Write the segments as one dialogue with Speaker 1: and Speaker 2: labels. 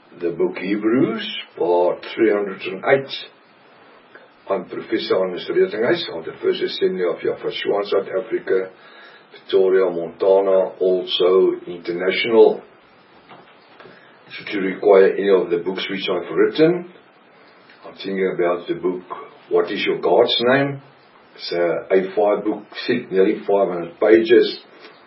Speaker 1: the book Hebrews, part 308. I'm Professor Hannes Retinghuis of the First Assembly of Yafashua, South Africa, Pretoria, Montana, also international. Should you require any of the books which I've written, I'm thinking about the book, What is Your God's Name? It's a A5 book, nearly 500 pages.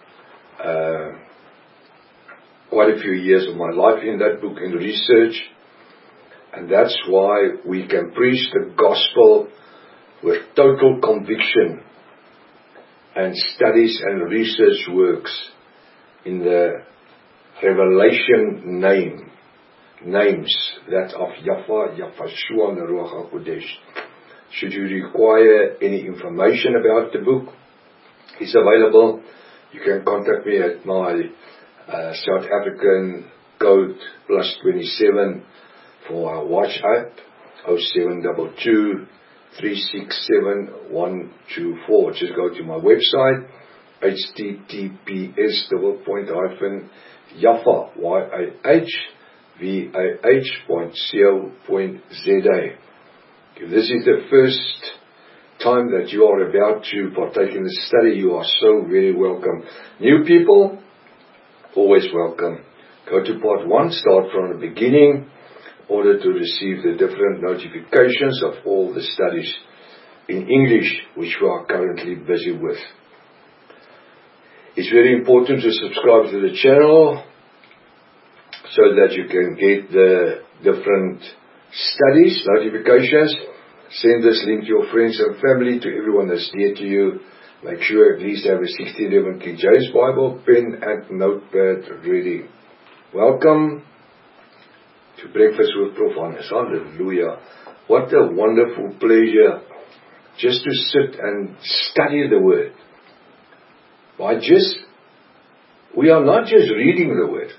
Speaker 1: Quite a few years of my life in that book in research, and that's why we can preach the gospel with total conviction, and studies and research works in the revelation names that of Yahweh, Yafashua, and the Ruach HaKodesh. Should you require any information about the book, it's available. You can contact me at my South African code +27 for our WhatsApp 0722 367 124. Just go to my website https://yahvah.co.za. If this is the first time that you are about to partake in the study, you are so very welcome. New people, always welcome. Go to part 1, start from the beginning, in order to receive the different notifications of all the studies in English which we are currently busy with. It's very important to subscribe to the channel so that you can get the different studies, notifications. Send this link to your friends and family, to everyone that's dear to you. Make sure at least have a 1611 King James Bible, pen and notepad ready. Welcome to Breakfast with Prof. Hannes. Hallelujah. What a wonderful pleasure just to sit and study the Word. We are not just reading the Word.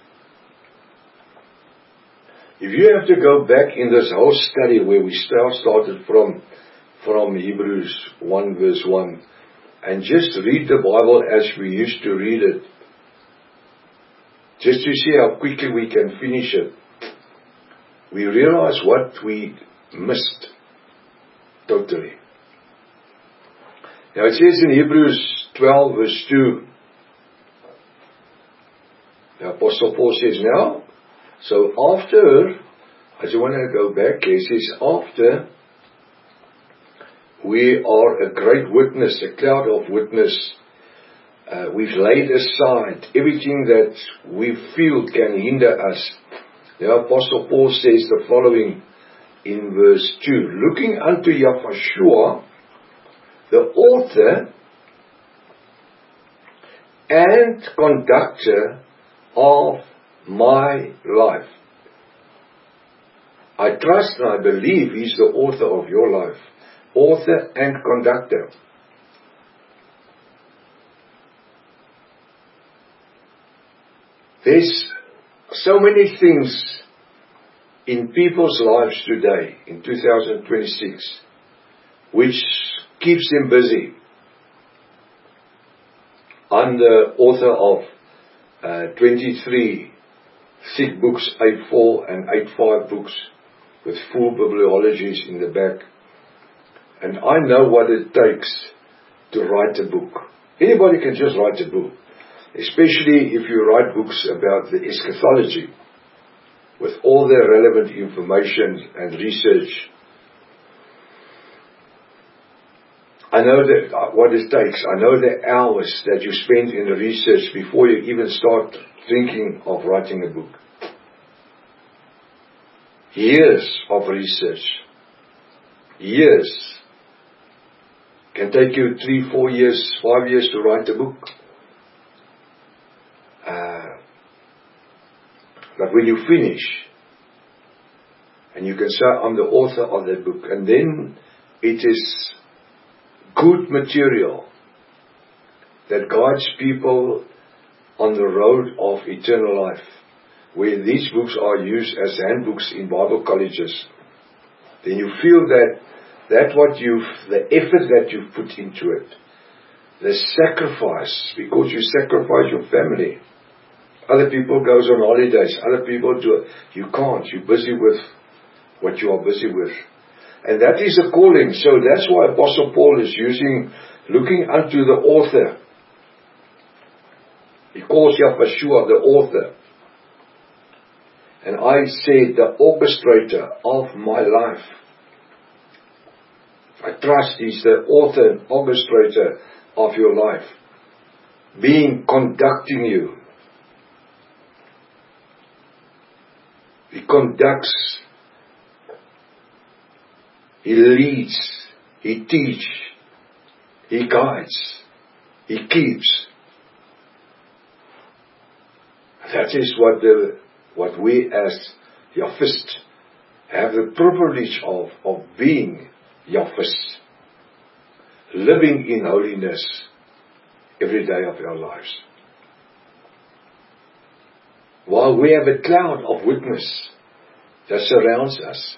Speaker 1: If you have to go back in this whole study where we started from Hebrews 1 verse 1, and just read the Bible as we used to read it, just to see how quickly we can finish it, we realize what we missed totally. Now it says in Hebrews 12 verse 2, the Apostle Paul says now, so after, I just want to go back, he says after we are a great witness, a cloud of witness, we've laid aside everything that we feel can hinder us. The Apostle Paul says the following in verse 2, looking unto Yahweh, the author and conductor of my life. I trust and I believe He's the author of your life. Author and conductor. There's so many things in people's lives today, in 2026, which keeps them busy. I'm the author of 23 thick books, A4 and A5 books, with full bibliologies in the back. And I know what it takes to write a book. Anybody can just write a book, especially if you write books about the eschatology, with all the relevant information and research. I know that what it takes. I know the hours that you spend in the research before you even start thinking of writing a book. Years of research. Years. Can take you 3, 4 years, 5 years to write a book. But when you finish, and you can say, I'm the author of that book, and then it is good material that guides people on the road of eternal life, where these books are used as handbooks in Bible colleges, then you feel that the effort that you've put into it, the sacrifice, because you sacrifice your family, Other people goes on holidays. Other people do it. You can't. You're busy with what you are busy with. And that is a calling. So that's why Apostle Paul is looking unto the author. He calls Yahshua the author. And I said, the orchestrator of my life. I trust He's the author and orchestrator of your life. Conducting you. He conducts. He leads. He teaches. He guides. He keeps. That is what we as Yahwist have the privilege of being Yahwist. Living in holiness every day of our lives. While we have a cloud of witness that surrounds us,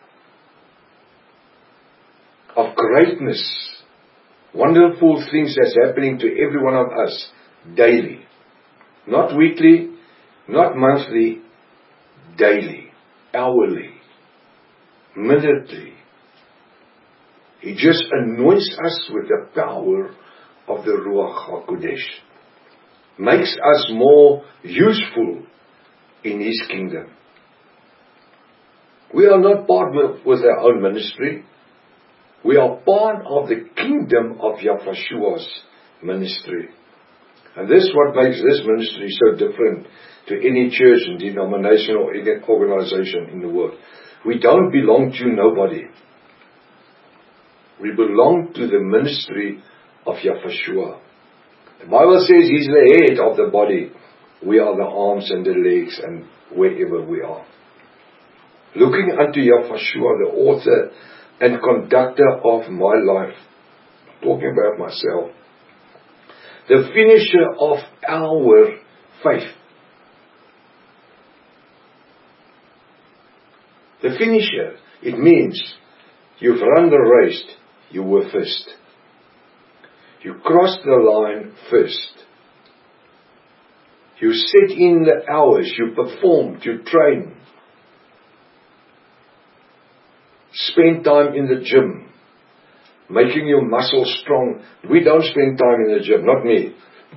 Speaker 1: of greatness, wonderful things that's happening to every one of us daily. Not weekly, not monthly, daily, hourly, minutely. He just anoints us with the power of the Ruach HaKodesh. Makes us more useful in His kingdom. We are not part with our own ministry. We are part of the kingdom of Yahshua's ministry. And this is what makes this ministry so different to any church and denomination or any organization in the world. We don't belong to nobody. We belong to the ministry of Yahshua. The Bible says He's the head of the body. We are the arms and the legs and wherever we are. Looking unto Yahshua, the author and conductor of my life. Talking about myself. The finisher of our faith. The finisher, it means you've run the race, you were first. You crossed the line first. You set in the hours, you performed, you trained. Spend time in the gym, making your muscles strong. We don't spend time in the gym, not me.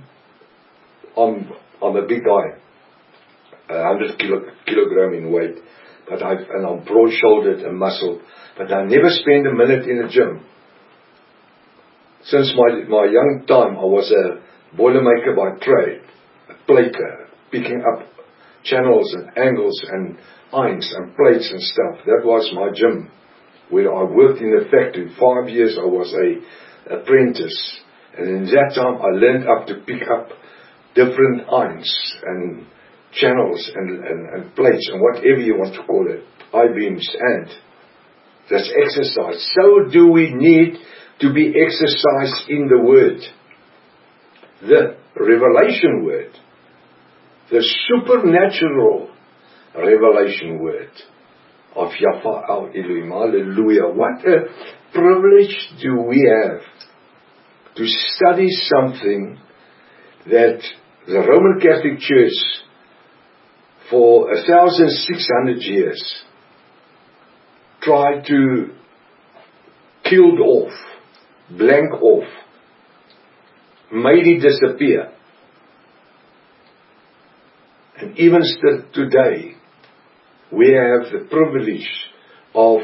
Speaker 1: I'm a big guy, 100 kilogram in weight, and I'm broad-shouldered and muscled, but I never spend a minute in the gym. Since my young time, I was a boilermaker by trade, a plater, picking up channels and angles and irons and plates and stuff. That was my gym, where I worked in the factory. 5 years I was a apprentice, and in that time I learned up to pick up different irons and channels and plates and whatever you want to call it, I-beams, and that's exercise. So do we need to be exercised in the Word, the revelation Word, the supernatural revelation Word of Yahweh our Elohim. Hallelujah. What a privilege do we have to study something that the Roman Catholic Church for 1,600 years tried to kill off, blank off, made it disappear. And even still today, we have the privilege of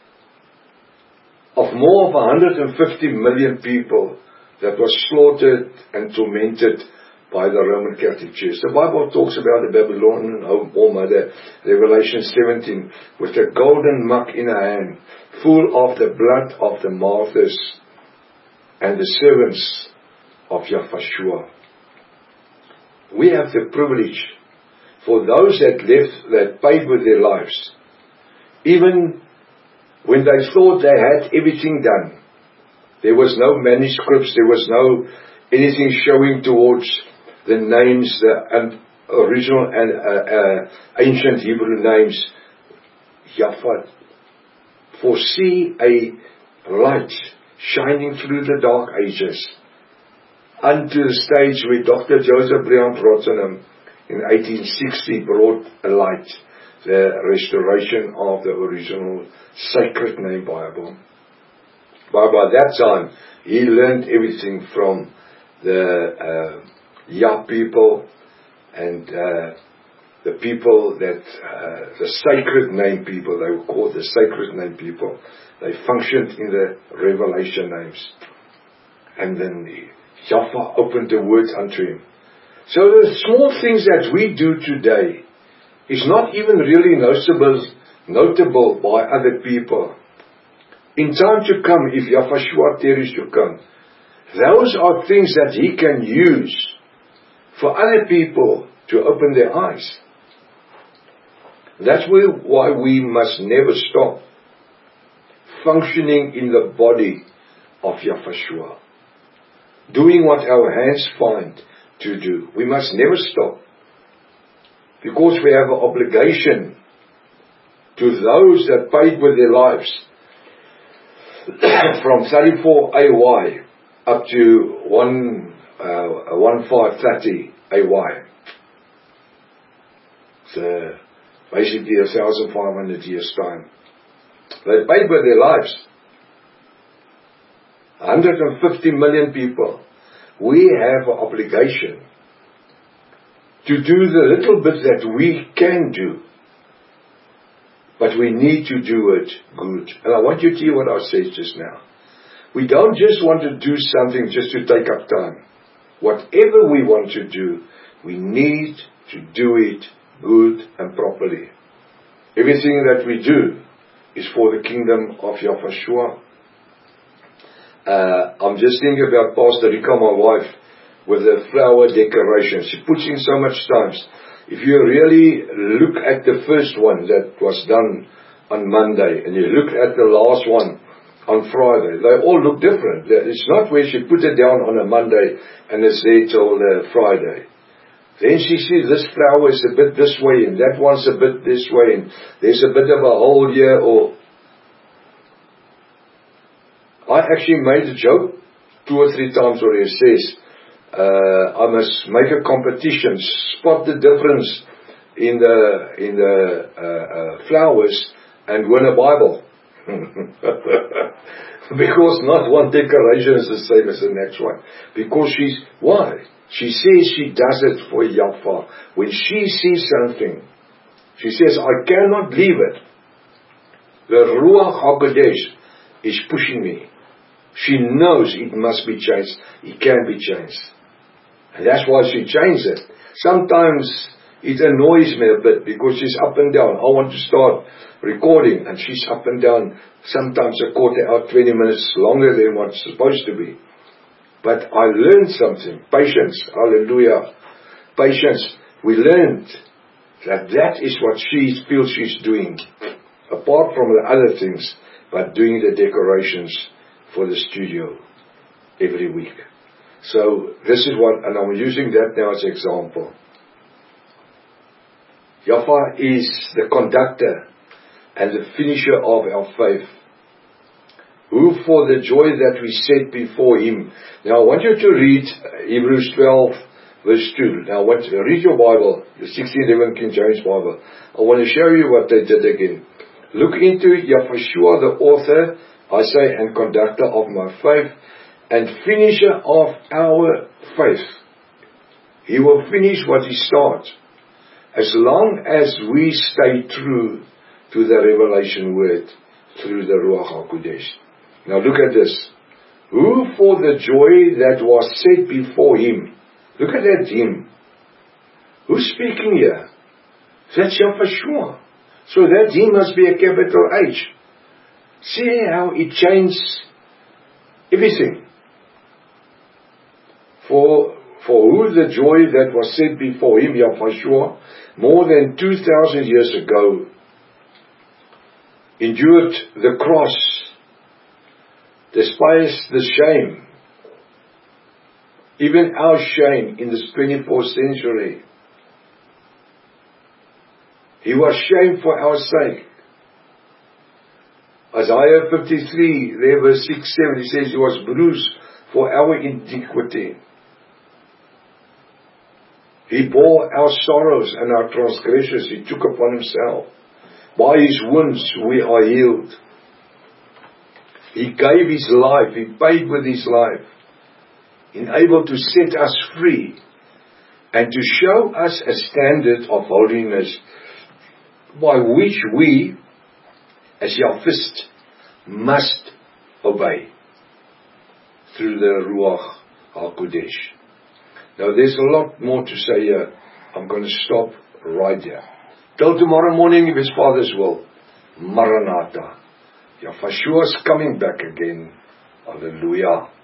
Speaker 1: more of 150 million people that was slaughtered and tormented by the Roman Catholic Church. The Bible talks about the Babylonian All Mother, Revelation 17, with a golden muck in her hand, full of the blood of the martyrs and the servants of Yahshua. We have the privilege for those that paid with their lives, even when they thought they had everything done. There was no manuscripts, there was no anything showing towards the names, the original and ancient Hebrew names. Yahweh, foresee a light shining through the dark ages unto the stage where Dr. Joseph Brian Rottenham in 1860 brought alight the restoration of the original Sacred Name Bible. But by that time, he learned everything from the Ya people and the people that, the Sacred Name people, they were called the Sacred Name people. They functioned in the revelation names. And then Jaffa opened the word unto him. So the small things that we do today is not even really notable by other people. In time to come, if Yahushua tarries to come, those are things that he can use for other people to open their eyes. That's why we must never stop functioning in the body of Yahushua, doing what our hands find to do. We must never stop, because we have an obligation to those that paid with their lives from 34 AY up to 1530 AY. So basically 1,500 years time. They paid with their lives. 150 million people. We have an obligation to do the little bit that we can do. But we need to do it good. And I want you to hear what I said just now. We don't just want to do something just to take up time. Whatever we want to do, we need to do it good and properly. Everything that we do is for the kingdom of Yahushua. I'm just thinking about Pastor Rika, my wife, with the flower decoration. She puts in so much time. If you really look at the first one that was done on Monday, and you look at the last one on Friday, they all look different. It's not where she put it down on a Monday and it's there till Friday. Then she sees this flower is a bit this way and that one's a bit this way and there's a bit of a hole here. Or I actually made a joke 2 or 3 times where it says, I must make a competition, spot the difference in the flowers and win a Bible. Because not one decoration is the same as the next one. Because why? She says she does it for Yafa. When she sees something, she says, I cannot leave it. The Ruach HaKodesh is pushing me. She knows it must be changed. It can be changed. And that's why she changed it. Sometimes it annoys me a bit because she's up and down. I want to start recording and she's up and down. Sometimes a quarter hour, 20 minutes longer than what's supposed to be. But I learned something. Patience. Hallelujah. Patience. We learned that is what she feels she's doing. Apart from the other things, but doing the decorations for the studio every week. So this is what, and I'm using that now as an example. Yafa is the conductor and the finisher of our faith, who for the joy that we set before him. Now I want you to read Hebrews 12 verse 2. Now read your Bible, the 1611 King James Bible. I want to show you what they did again. Look into Yahushua, the author, I say, and conductor of my faith, and finisher of our faith. He will finish what he starts, as long as we stay true to the revelation word through the Ruach HaKodesh. Now look at this. Who for the joy that was set before him. Look at that him. Who's speaking here? That's Yahushua. So that him must be a capital H. See how it changes everything. For who the joy that was set before him, Yahushua, more than 2,000 years ago, endured the cross, despised the shame, even our shame in this 24th century. He was shamed for our sake. Isaiah 53, there verse 6, 7, he says, he was bruised for our iniquity. He bore our sorrows and our transgressions. He took upon himself. By his wounds we are healed. He gave his life. He paid with his life, enabled to set us free and to show us a standard of holiness by which we, as Yahwist, must obey through the Ruach HaKodesh. Now there's a lot more to say here. I'm going to stop right here. Till tomorrow morning, if His Father's will. Maranatha. Yahweh is coming back again. Hallelujah.